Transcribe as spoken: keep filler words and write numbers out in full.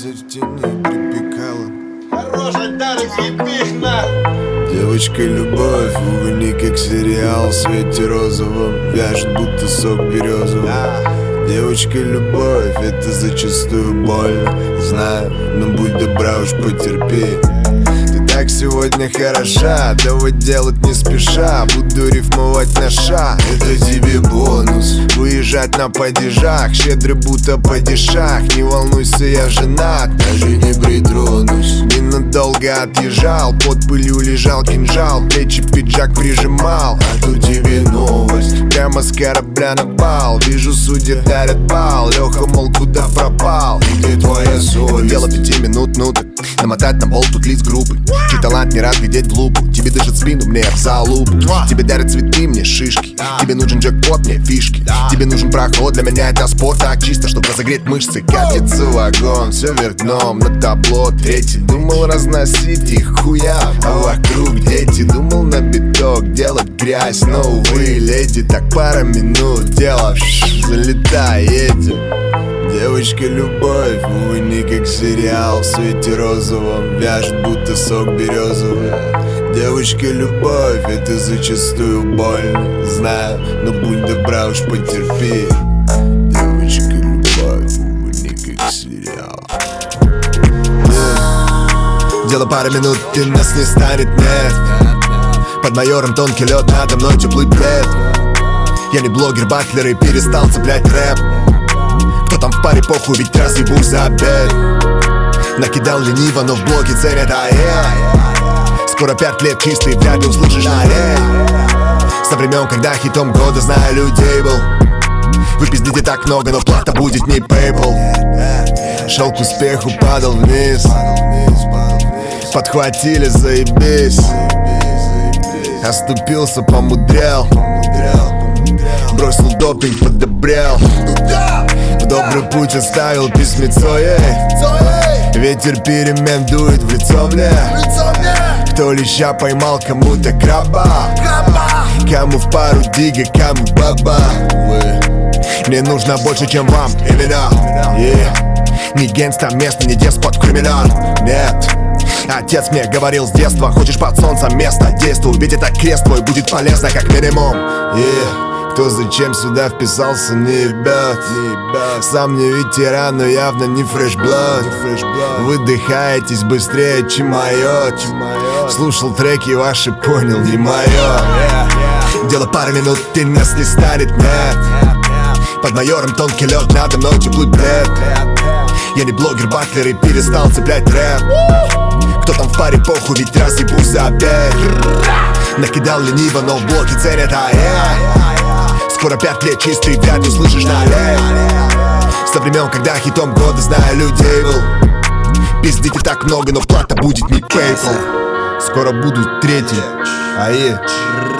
сидеть в тени припекала. Хороший Дарик Епих, на! Девочка любовь, угольни как сериал в свете розовом, вяжет будто сок березовый. Девочка любовь, это зачастую больно, знаю, но будь добра уж потерпи. Ты так сегодня хороша, давай делать не спеша, буду рифмовать на ша, это тебе бонус. Выезжать на падежах, щедрый будто падишах. Не волнуйся, я женат, даже не притронусь. Ненадолго отъезжал, под пылью лежал кинжал, плечи пиджак прижимал, а тут тебе новость. Прямо с корабля на бал, вижу, судьи дарят бал. Леха, мол, куда пропал, и где твоя совесть? Дело пяти минут, ну так намотать на пол тут лист группы. Чей талант не рад глядеть в лупу. Тебе дышит спину, мне в залупу. Тебе дарят цветы, мне шишки. Тебе нужен джекпот, мне фишки. Тебе нужен проход, для меня это спорт. Так чисто, чтобы разогреть мышцы. Катится вагон, все вверх дном, на табло третий. Думал разносить их хуя, а вокруг дети. Думал на биток делать грязь, но увы, леди. Так пара минут, дело залетай, едем. Девочка любовь, увы, не как сериал в свете розовом, вяжет будто сок березовый. Девочка любовь, это зачастую больно, знаю, но будь добра уж потерпи. Девочка любовь, увы, не как сериал. Yeah. Дело пары минут, и нас не станет, нет. Под майором тонкий лед, надо мной теплый плед. Я не блогер, батлер и перестал цеплять рэп. Кто там в паре, похуй, ведь разъебусь за обед. Накидал лениво, но в блоге ценят АЭ. Скоро пять лет чистый, вряд ли услышишь на аре. Со времен, когда хитом года, знаю, людей был. Вы пиздите так много, но плата будет не PayPal. Шел к успеху, падал вниз. Подхватили, заебись. Оступился, помудрял. Бросил допинг, подобрел. В добрый путь оставил письмецо, ей. Ветер перемен дует в лицо мне. Кто леща поймал, кому-то краба. Кому в пару дига, кому баба. Мне нужно больше, чем вам, имена. yeah. Не гангста, место, не деспот, криминал. Нет. Отец мне говорил с детства: хочешь под солнцем место, действуй, ведь это крест твой будет полезно как минимум. yeah. Кто зачем сюда вписался, не ебет. Сам не ветеран, но явно не фрешблад. Выдыхаетесь быстрее, чем мое. Слушал треки ваши, понял, не мое. Дело пары минут, и нас не станет, нет. Под майором тонкий лед, надо мной теплый плед. Я не блогер, батлер и перестал цеплять рэп. Кто там в паре, похуй, ведь разъебусь за обед. Накидал лениво, но в блоке ценят АЭ. Скоро пять лет чистый, вряд ли услышишь на аре. Со времен, когда хитом года, знаю, людей был. Пиздите так много, но плата будет не PayPal. Скоро будут третьи АЭ.